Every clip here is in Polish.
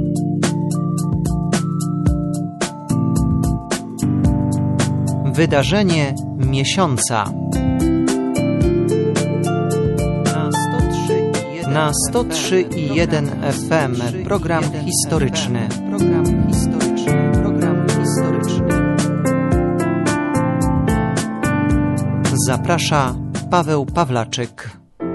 Wydarzenie miesiąca. Na 103,1 FM program historyczny. Zaprasza Paweł Pawlaczyk.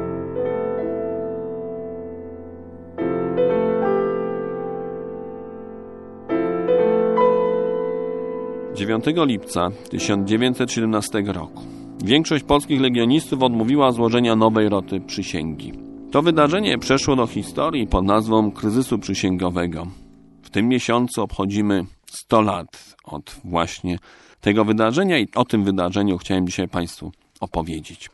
9 lipca 1917 roku większość polskich legionistów odmówiła złożenia nowej roty przysięgi. To wydarzenie przeszło do historii pod nazwą kryzysu przysięgowego. W tym miesiącu obchodzimy 100 lat od właśnie tego wydarzenia i o tym wydarzeniu chciałem dzisiaj Państwu opowiedzieć.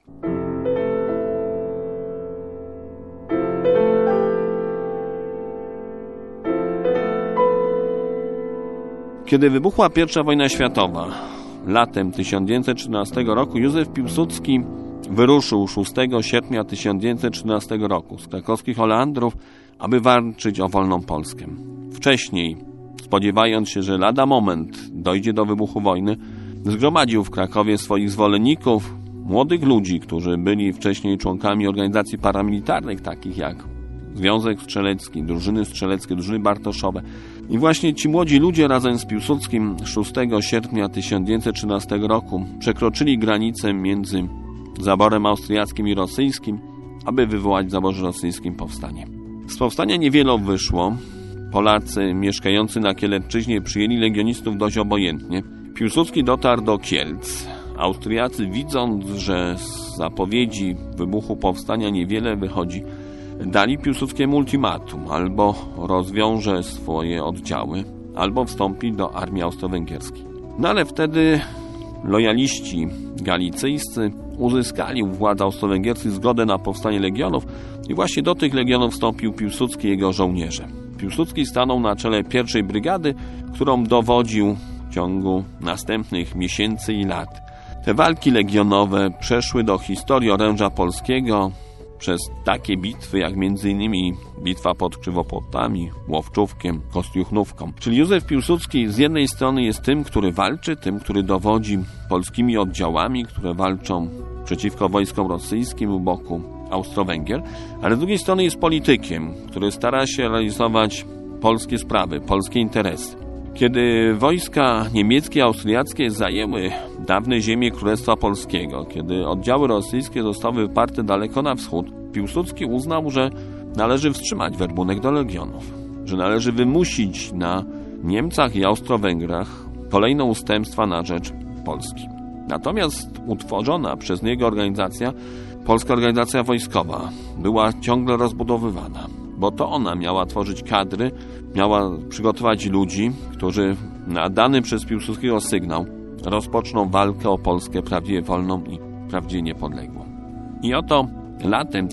Kiedy wybuchła I wojna światowa, latem 1913 roku Józef Piłsudski wyruszył 6 sierpnia 1913 roku z krakowskich Oleandrów, aby walczyć o wolną Polskę. Wcześniej, spodziewając się, że lada moment dojdzie do wybuchu wojny, zgromadził w Krakowie swoich zwolenników, młodych ludzi, którzy byli wcześniej członkami organizacji paramilitarnych, takich jak Związek Strzelecki, drużyny strzeleckie, drużyny Bartoszowe. I właśnie ci młodzi ludzie razem z Piłsudskim 6 sierpnia 1913 roku przekroczyli granicę między zaborem austriackim i rosyjskim, aby wywołać w zaborze rosyjskim powstanie. Z powstania niewiele wyszło. Polacy mieszkający na Kielecczyźnie przyjęli legionistów dość obojętnie. Piłsudski dotarł do Kielc. Austriacy, widząc, że z zapowiedzi wybuchu powstania niewiele wychodzi, dali Piłsudskiemu ultimatum: albo rozwiąże swoje oddziały, albo wstąpi do armii austro-węgierskiej. No ale wtedy lojaliści galicyjscy uzyskali u władz austro-węgierskich zgodę na powstanie legionów i właśnie do tych legionów wstąpił Piłsudski i jego żołnierze. Piłsudski stanął na czele pierwszej brygady, którą dowodził w ciągu następnych miesięcy i lat. Te walki legionowe przeszły do historii oręża polskiego przez takie bitwy jak m.in. bitwa pod Krzywopłotami, Łowczówkiem, Kostiuchnówką. Czyli Józef Piłsudski z jednej strony jest tym, który walczy, tym, który dowodzi polskimi oddziałami, które walczą przeciwko wojskom rosyjskim u boku Austro-Węgier, ale z drugiej strony jest politykiem, który stara się realizować polskie sprawy, polskie interesy. Kiedy wojska niemieckie i austriackie zajęły dawne ziemie Królestwa Polskiego, kiedy oddziały rosyjskie zostały wyparte daleko na wschód, Piłsudski uznał, że należy wstrzymać werbunek do legionów, że należy wymusić na Niemcach i Austro-Węgrach kolejne ustępstwa na rzecz Polski. Natomiast utworzona przez niego organizacja, Polska Organizacja Wojskowa, była ciągle rozbudowywana, bo to ona miała tworzyć kadry, miała przygotować ludzi, którzy na dany przez Piłsudskiego sygnał rozpoczną walkę o Polskę prawdziwie wolną i prawdziwie niepodległą. I oto latem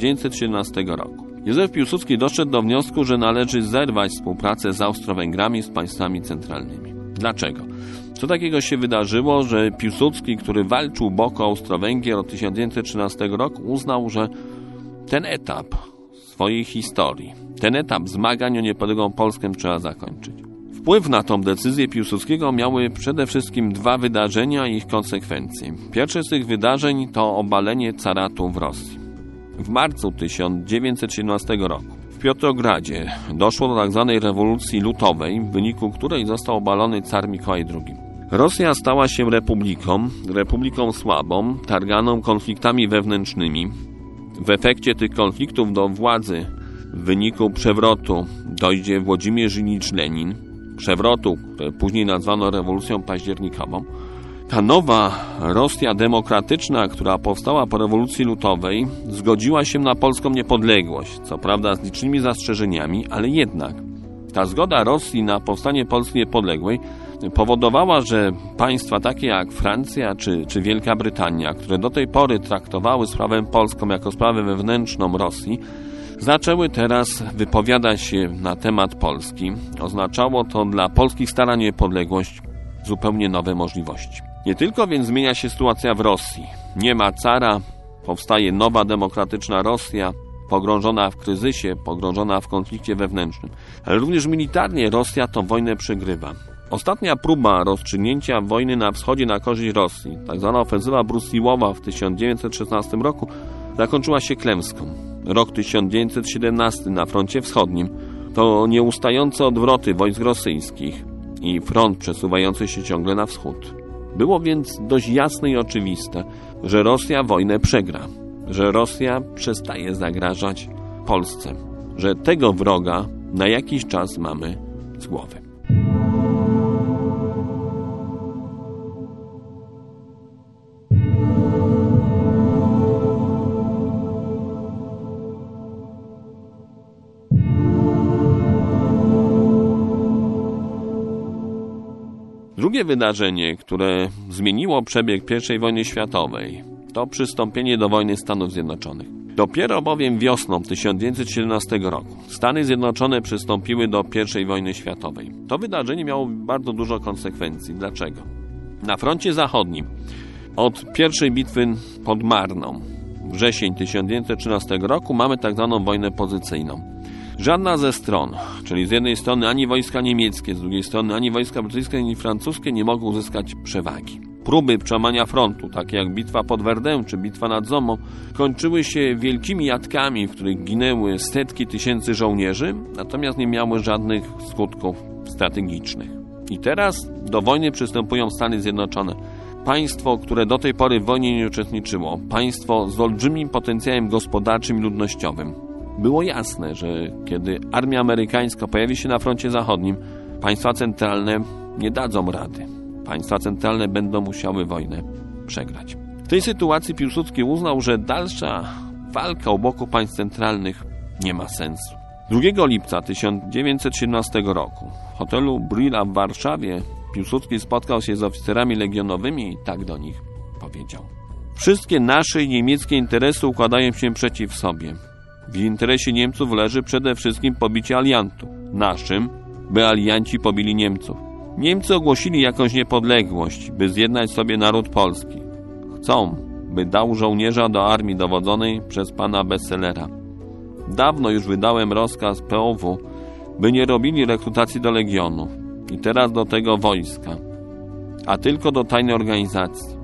1917 roku Józef Piłsudski doszedł do wniosku, że należy zerwać współpracę z Austro-Węgrami, z państwami centralnymi. Dlaczego? Co takiego się wydarzyło, że Piłsudski, który walczył boku Austro-Węgier od 1913 roku, uznał, że ten etap swojej historii, ten etap zmagań o niepodległą Polskę trzeba zakończyć. Wpływ na tą decyzję Piłsudskiego miały przede wszystkim dwa wydarzenia i ich konsekwencje. Pierwsze z tych wydarzeń to obalenie caratu w Rosji. W marcu 1917 roku w Piotrogradzie doszło do tzw. rewolucji lutowej, w wyniku której został obalony car Mikołaj II. Rosja stała się republiką słabą, targaną konfliktami wewnętrznymi. W efekcie tych konfliktów do władzy w wyniku przewrotu dojdzie Włodzimierz Ilicz-Lenin, przewrotu, który później nazwano rewolucją październikową. Ta nowa Rosja demokratyczna, która powstała po rewolucji lutowej, zgodziła się na polską niepodległość, co prawda z licznymi zastrzeżeniami, ale jednak ta zgoda Rosji na powstanie Polski niepodległej powodowała, że państwa takie jak Francja czy Wielka Brytania, które do tej pory traktowały sprawę polską jako sprawę wewnętrzną Rosji, zaczęły teraz wypowiadać się na temat Polski. Oznaczało to dla polskich starań o niepodległość zupełnie nowe możliwości. Nie tylko więc zmienia się sytuacja w Rosji. Nie ma cara, powstaje nowa demokratyczna Rosja, pogrążona w kryzysie, pogrążona w konflikcie wewnętrznym. Ale również militarnie Rosja tę wojnę przegrywa. Ostatnia próba rozstrzygnięcia wojny na wschodzie na korzyść Rosji, tak zwana ofensywa Brusilowa w 1916 roku, zakończyła się klęską. Rok 1917 na froncie wschodnim to nieustające odwroty wojsk rosyjskich i front przesuwający się ciągle na wschód. Było więc dość jasne i oczywiste, że Rosja wojnę przegra, że Rosja przestaje zagrażać Polsce, że tego wroga na jakiś czas mamy z głowy. Drugie wydarzenie, które zmieniło przebieg I wojny światowej, to przystąpienie do wojny Stanów Zjednoczonych. Dopiero bowiem wiosną 1917 roku Stany Zjednoczone przystąpiły do I wojny światowej. To wydarzenie miało bardzo dużo konsekwencji. Dlaczego? Na froncie zachodnim od pierwszej bitwy pod Marną, wrzesień 1913 roku, mamy tak zwaną wojnę pozycyjną. Żadna ze stron, czyli z jednej strony ani wojska niemieckie, z drugiej strony ani wojska brytyjskie, ani francuskie nie mogą uzyskać przewagi. Próby przełamania frontu, takie jak bitwa pod Verdun czy bitwa nad Zomą, kończyły się wielkimi jatkami, w których ginęły setki tysięcy żołnierzy, natomiast nie miały żadnych skutków strategicznych. I teraz do wojny przystępują Stany Zjednoczone. Państwo, które do tej pory w wojnie nie uczestniczyło, państwo z olbrzymim potencjałem gospodarczym i ludnościowym. Było jasne, że kiedy armia amerykańska pojawi się na froncie zachodnim, państwa centralne nie dadzą rady. Państwa centralne będą musiały wojnę przegrać. W tej sytuacji Piłsudski uznał, że dalsza walka u boku państw centralnych nie ma sensu. 2 lipca 1917 roku w hotelu Brilla w Warszawie Piłsudski spotkał się z oficerami legionowymi i tak do nich powiedział: wszystkie nasze i niemieckie interesy układają się przeciw sobie. W interesie Niemców leży przede wszystkim pobicie aliantów. Naszym, by alianci pobili Niemców. Niemcy ogłosili jakąś niepodległość, by zjednać sobie naród polski. Chcą, by dał żołnierza do armii dowodzonej przez pana Besselera. Dawno już wydałem rozkaz POW, by nie robili rekrutacji do legionów i teraz do tego wojska, a tylko do tajnej organizacji.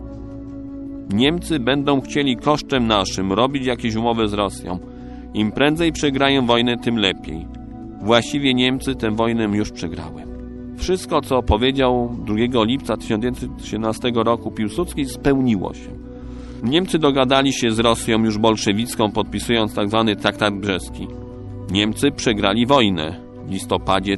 Niemcy będą chcieli kosztem naszym robić jakieś umowy z Rosją. Im prędzej przegrają wojnę, tym lepiej. Właściwie Niemcy tę wojnę już przegrały. Wszystko, co powiedział 2 lipca 1917 roku Piłsudski, spełniło się. Niemcy dogadali się z Rosją już bolszewicką, podpisując tzw. traktat brzeski. Niemcy przegrali wojnę w listopadzie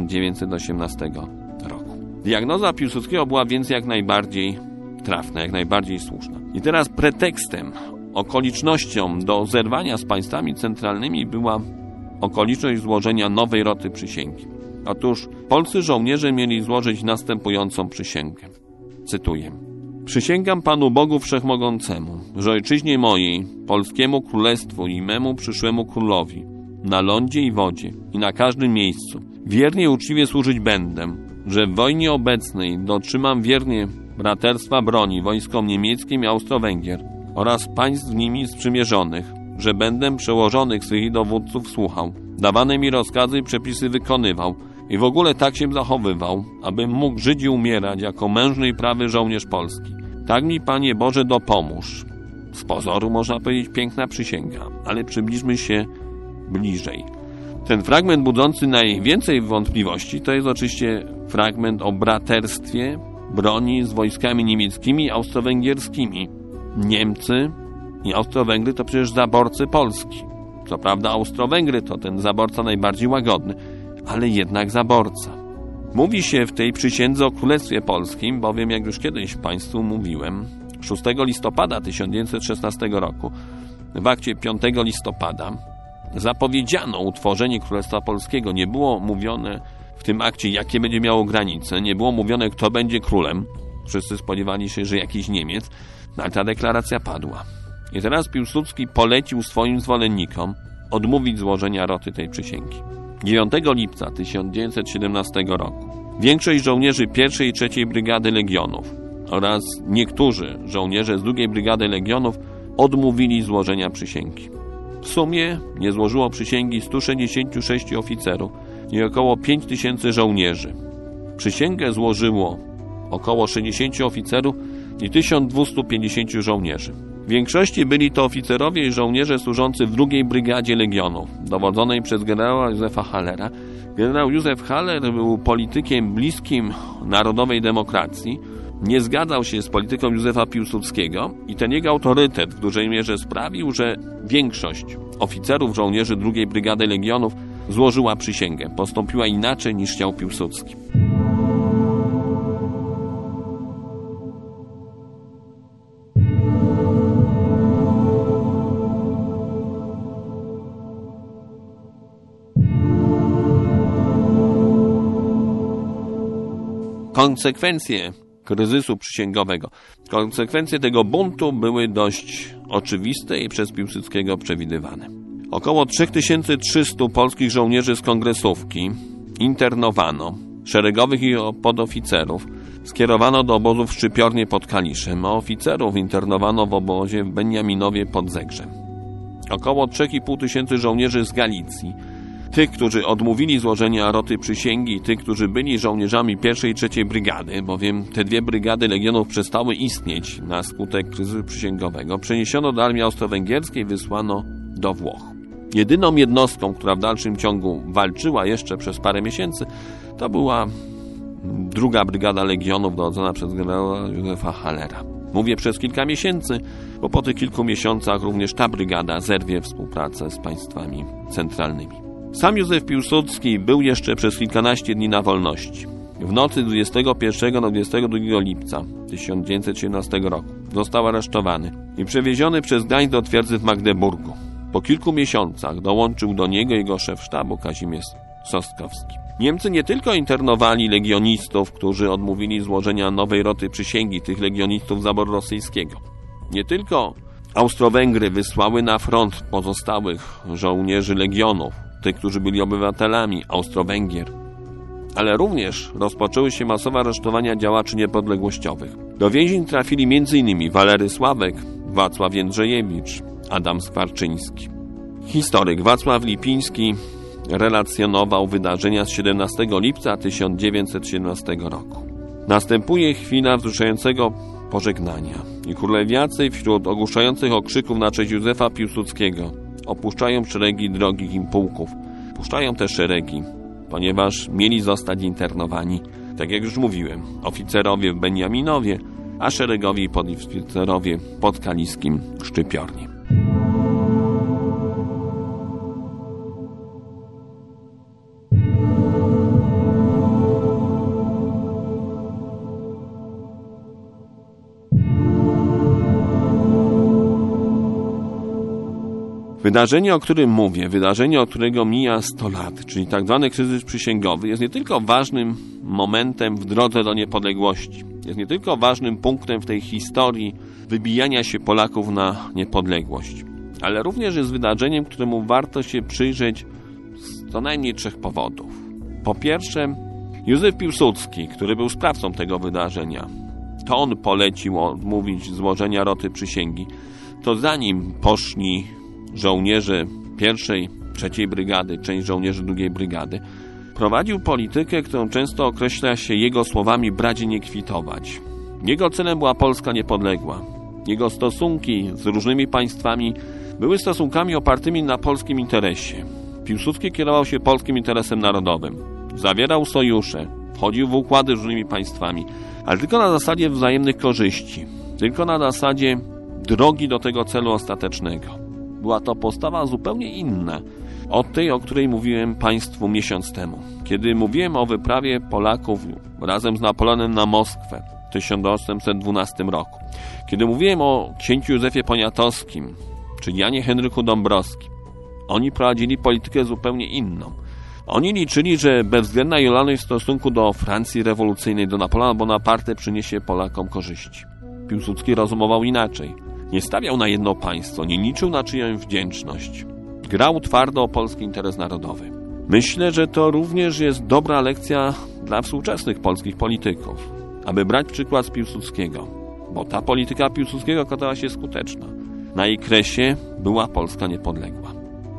1918 roku. Diagnoza Piłsudskiego była więc jak najbardziej trafna, jak najbardziej słuszna. I teraz pretekstem, okolicznością do zerwania z państwami centralnymi była okoliczność złożenia nowej roty przysięgi. Otóż polscy żołnierze mieli złożyć następującą przysięgę. Cytuję: przysięgam Panu Bogu Wszechmogącemu, że ojczyźnie mojej, polskiemu królestwu i memu przyszłemu królowi, na lądzie i wodzie i na każdym miejscu, wiernie i uczciwie służyć będę, że w wojnie obecnej dotrzymam wiernie braterstwa broni wojskom niemieckim i Austro-Węgier oraz państw z nimi sprzymierzonych, że będę przełożonych swych i dowódców słuchał, dawane mi rozkazy i przepisy wykonywał i w ogóle tak się zachowywał, abym mógł żyć i umierać jako mężny i prawy żołnierz polski. Tak mi, Panie Boże, dopomóż. Z pozoru można powiedzieć piękna przysięga, ale przybliżmy się bliżej. Ten fragment budzący najwięcej wątpliwości to jest oczywiście fragment o braterstwie broni z wojskami niemieckimi i austro-węgierskimi. Niemcy i Austro-Węgry to przecież zaborcy Polski. Co prawda Austro-Węgry to ten zaborca najbardziej łagodny, ale jednak zaborca. Mówi się w tej przysiędze o Królestwie Polskim, bowiem jak już kiedyś Państwu mówiłem, 6 listopada 1916 roku w akcie 5 listopada zapowiedziano utworzenie Królestwa Polskiego. Nie było mówione w tym akcie, jakie będzie miało granice, nie było mówione, kto będzie królem. Wszyscy spodziewali się, że jakiś Niemiec, ale ta deklaracja padła. I teraz Piłsudski polecił swoim zwolennikom odmówić złożenia roty tej przysięgi. 9 lipca 1917 roku większość żołnierzy 1. i 3. Brygady Legionów oraz niektórzy żołnierze z 2. Brygady Legionów odmówili złożenia przysięgi. W sumie nie złożyło przysięgi 166 oficerów i około 5000 żołnierzy. Przysięgę złożyło około 60 oficerów i 1250 żołnierzy. W większości byli to oficerowie i żołnierze służący w II Brygadzie Legionów, dowodzonej przez generała Józefa Hallera. Generał Józef Haller był politykiem bliskim narodowej demokracji, nie zgadzał się z polityką Józefa Piłsudskiego i ten jego autorytet w dużej mierze sprawił, że większość oficerów, żołnierzy II Brygady Legionów złożyła przysięgę, postąpiła inaczej niż chciał Piłsudski. Konsekwencje kryzysu przysięgowego, konsekwencje tego buntu były dość oczywiste i przez Piłsudskiego przewidywane. Około 3300 polskich żołnierzy z kongresówki internowano, szeregowych i podoficerów skierowano do obozów w Szczypiornie pod Kaliszem, a oficerów internowano w obozie w Beniaminowie pod Zegrzem. Około 3500 żołnierzy z Galicji, tych, którzy odmówili złożenia roty przysięgi, tych, którzy byli żołnierzami 1. i 3. brygady, bowiem te dwie brygady legionów przestały istnieć na skutek kryzysu przysięgowego, przeniesiono do armii austro-węgierskiej, wysłano do Włoch. Jedyną jednostką, która w dalszym ciągu walczyła jeszcze przez parę miesięcy, to była 2. brygada legionów dowodzona przez generała Józefa Hallera. Mówię przez kilka miesięcy, bo po tych kilku miesiącach również ta brygada zerwie współpracę z państwami centralnymi. Sam Józef Piłsudski był jeszcze przez kilkanaście dni na wolności. W nocy 21 na 22 lipca 1917 roku został aresztowany i przewieziony przez Gdańsk do twierdzy w Magdeburgu. Po kilku miesiącach dołączył do niego jego szef sztabu Kazimierz Sostkowski. Niemcy nie tylko internowali legionistów, którzy odmówili złożenia nowej roty przysięgi, tych legionistów zaboru rosyjskiego. Nie tylko Austro-Węgry wysłały na front pozostałych żołnierzy legionów, tych, którzy byli obywatelami Austro-Węgier, ale również rozpoczęły się masowe aresztowania działaczy niepodległościowych. Do więzień trafili m.in. Walery Sławek, Wacław Jędrzejewicz, Adam Skwarczyński. Historyk Wacław Lipiński relacjonował wydarzenia z 17 lipca 1917 roku. Następuje chwila wzruszającego pożegnania i królewiacy wśród ogłuszających okrzyków na cześć Józefa Piłsudskiego opuszczają szeregi drogich im pułków. Opuszczają te szeregi, ponieważ mieli zostać internowani, tak jak już mówiłem, oficerowie w Beniaminowie, a szeregowi i podoficerowie pod Kaliskim Szczypiornie. Wydarzenie, o którym mówię, wydarzenie, od którego mija 100 lat, czyli tak zwany kryzys przysięgowy, jest nie tylko ważnym momentem w drodze do niepodległości, jest nie tylko ważnym punktem w tej historii wybijania się Polaków na niepodległość, ale również jest wydarzeniem, któremu warto się przyjrzeć z co najmniej 3 powodów. Po pierwsze, Józef Piłsudski, który był sprawcą tego wydarzenia, to on polecił odmówić złożenia roty przysięgi, to zanim poszli żołnierze 1., 3. brygady, część żołnierzy 2. brygady, prowadził politykę, którą często określa się jego słowami bracie nie kwitować. Jego celem była Polska niepodległa. Jego stosunki z różnymi państwami były stosunkami opartymi na polskim interesie. Piłsudski kierował się polskim interesem narodowym. Zawierał sojusze, wchodził w układy z różnymi państwami, ale tylko na zasadzie wzajemnych korzyści, tylko na zasadzie drogi do tego celu ostatecznego. Była to postawa zupełnie inna od tej, o której mówiłem Państwu miesiąc temu. Kiedy mówiłem o wyprawie Polaków razem z Napoleonem na Moskwę w 1812 roku. Kiedy mówiłem o księciu Józefie Poniatowskim czy Janie Henryku Dąbrowskim. Oni prowadzili politykę zupełnie inną. Oni liczyli, że bezwzględna lojalność w stosunku do Francji rewolucyjnej, do Napoleona Bonaparte przyniesie Polakom korzyści. Piłsudski rozumował inaczej. Nie stawiał na jedno państwo, nie liczył na czyjąś wdzięczność. Grał twardo o polski interes narodowy. Myślę, że to również jest dobra lekcja dla współczesnych polskich polityków, aby brać przykład z Piłsudskiego, bo ta polityka Piłsudskiego okazała się skuteczna. Na jej kresie była Polska niepodległa.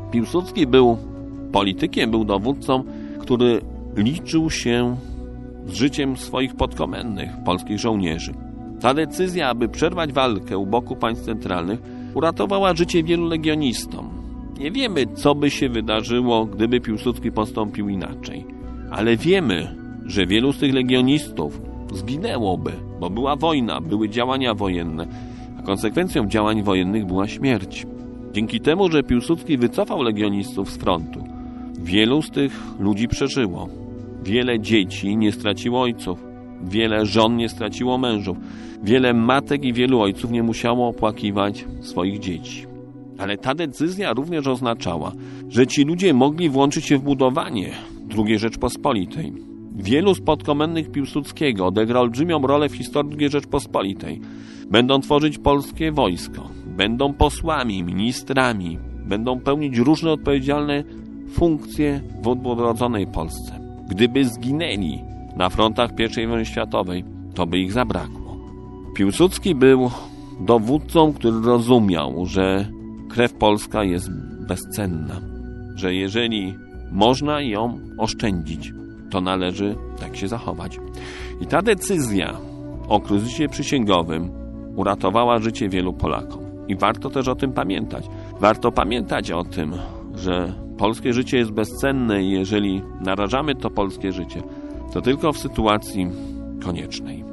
Piłsudski był politykiem, był dowódcą, który liczył się z życiem swoich podkomendnych, polskich żołnierzy. Ta decyzja, aby przerwać walkę u boku państw centralnych, uratowała życie wielu legionistom. Nie wiemy, co by się wydarzyło, gdyby Piłsudski postąpił inaczej. Ale wiemy, że wielu z tych legionistów zginęłoby, bo była wojna, były działania wojenne, a konsekwencją działań wojennych była śmierć. Dzięki temu, że Piłsudski wycofał legionistów z frontu, wielu z tych ludzi przeżyło. Wiele dzieci nie straciło ojców, wiele żon nie straciło mężów, wiele matek i wielu ojców nie musiało opłakiwać swoich dzieci. Ale ta decyzja również oznaczała, że ci ludzie mogli włączyć się w budowanie II Rzeczpospolitej. Wielu z podkomendnych Piłsudskiego odegra olbrzymią rolę w historii II Rzeczpospolitej. Będą tworzyć polskie wojsko, będą posłami, ministrami, będą pełnić różne odpowiedzialne funkcje w odrodzonej Polsce. Gdyby zginęli na frontach I wojny światowej, to by ich zabrakło. Piłsudski był dowódcą, który rozumiał, że krew polska jest bezcenna, że jeżeli można ją oszczędzić, to należy tak się zachować. I ta decyzja o kryzysie przysięgowym uratowała życie wielu Polakom. I warto też o tym pamiętać. Warto pamiętać o tym, że polskie życie jest bezcenne i jeżeli narażamy to polskie życie, to tylko w sytuacji koniecznej.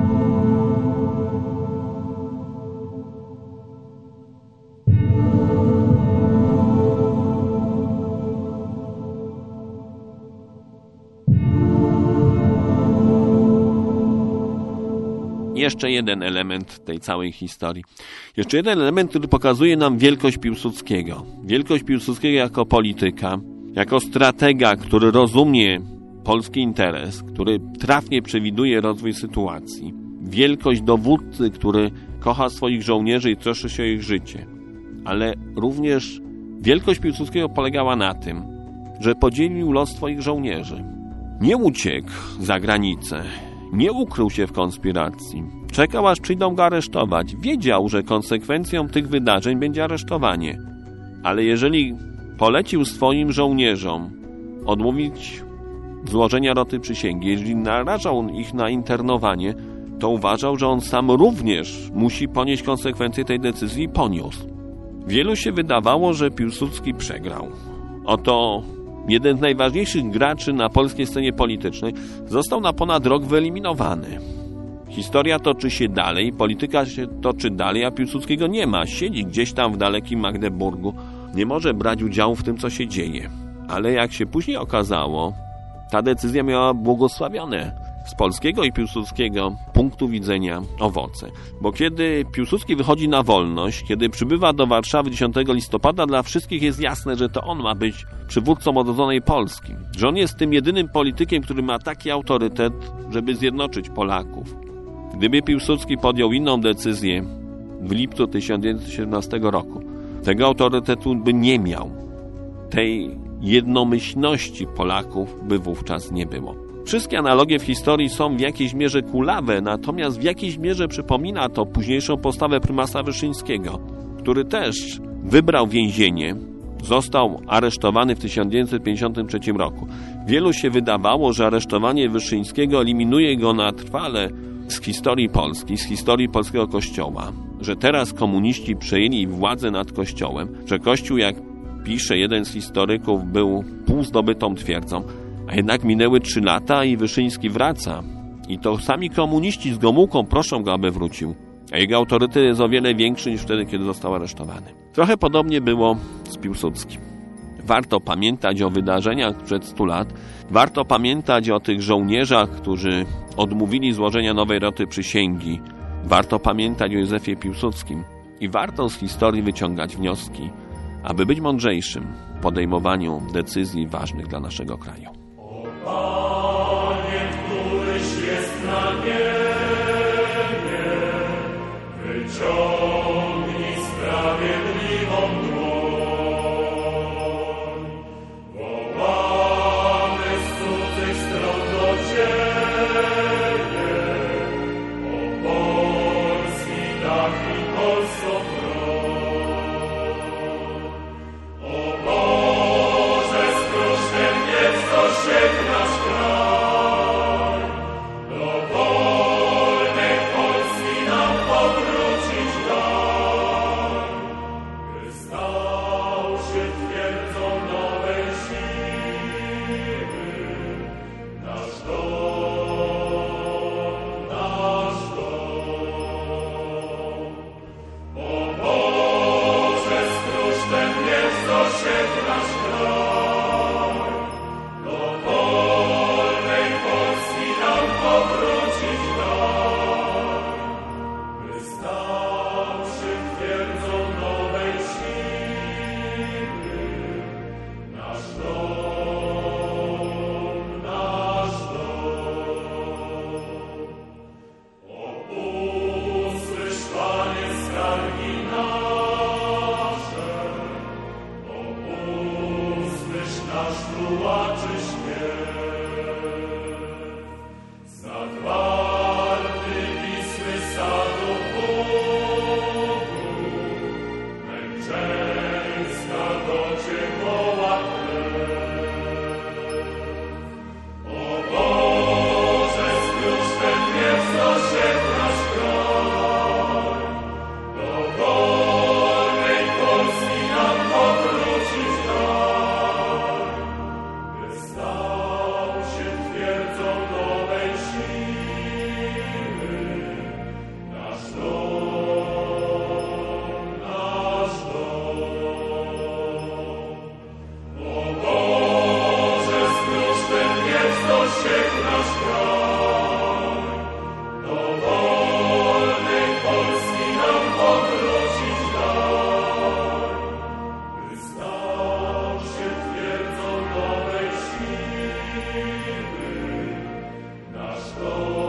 Jeszcze jeden element tej całej historii. Jeszcze jeden element, który pokazuje nam wielkość Piłsudskiego. Wielkość Piłsudskiego jako polityka, jako stratega, który rozumie polski interes, który trafnie przewiduje rozwój sytuacji. Wielkość dowódcy, który kocha swoich żołnierzy i troszczy się o ich życie. Ale również wielkość Piłsudskiego polegała na tym, że podzielił los swoich żołnierzy. Nie uciekł za granicę. Nie ukrył się w konspiracji. Czekał, aż przyjdą go aresztować. Wiedział, że konsekwencją tych wydarzeń będzie aresztowanie. Ale jeżeli polecił swoim żołnierzom odmówić złożenia roty przysięgi, jeżeli narażał ich na internowanie, to uważał, że on sam również musi ponieść konsekwencje tej decyzji i poniósł. Wielu się wydawało, że Piłsudski przegrał. Oto jeden z najważniejszych graczy na polskiej scenie politycznej został na ponad rok wyeliminowany. Historia toczy się dalej, polityka się toczy dalej, a Piłsudskiego nie ma. Siedzi gdzieś tam w dalekim Magdeburgu. Nie może brać udziału w tym, co się dzieje. Ale jak się później okazało, ta decyzja miała błogosławione z polskiego i piłsudskiego punktu widzenia owoce. Bo kiedy Piłsudski wychodzi na wolność, kiedy przybywa do Warszawy 10 listopada, dla wszystkich jest jasne, że to on ma być przywódcą odrodzonej Polski. Że on jest tym jedynym politykiem, który ma taki autorytet, żeby zjednoczyć Polaków. Gdyby Piłsudski podjął inną decyzję w lipcu 1917 roku, tego autorytetu by nie miał. Tej jednomyślności Polaków by wówczas nie było. Wszystkie analogie w historii są w jakiejś mierze kulawe, natomiast w jakiejś mierze przypomina to późniejszą postawę prymasa Wyszyńskiego, który też wybrał więzienie, został aresztowany w 1953 roku. Wielu się wydawało, że aresztowanie Wyszyńskiego eliminuje go na trwale z historii Polski, z historii polskiego Kościoła, że teraz komuniści przejęli władzę nad Kościołem, że Kościół, jak pisze jeden z historyków, był półzdobytą twierdzą, a jednak minęły 3 lata i Wyszyński wraca. I to sami komuniści z Gomułką proszą go, aby wrócił. A jego autorytet jest o wiele większy niż wtedy, kiedy został aresztowany. Trochę podobnie było z Piłsudskim. Warto pamiętać o wydarzeniach sprzed 100 lat. Warto pamiętać o tych żołnierzach, którzy odmówili złożenia nowej roty przysięgi. Warto pamiętać o Józefie Piłsudskim. I warto z historii wyciągać wnioski, aby być mądrzejszym w podejmowaniu decyzji ważnych dla naszego kraju. Panie, któryś jest na niebie, wyciągnij sprawiedliwą dłoń. Wołamy z cudzych stron do Ciebie, o polski dach i polską broń. O dosięgł nasz kraj. Do wolnej Polski nam powrócić daj. By stał się twierdzą nowej siły, nasz dom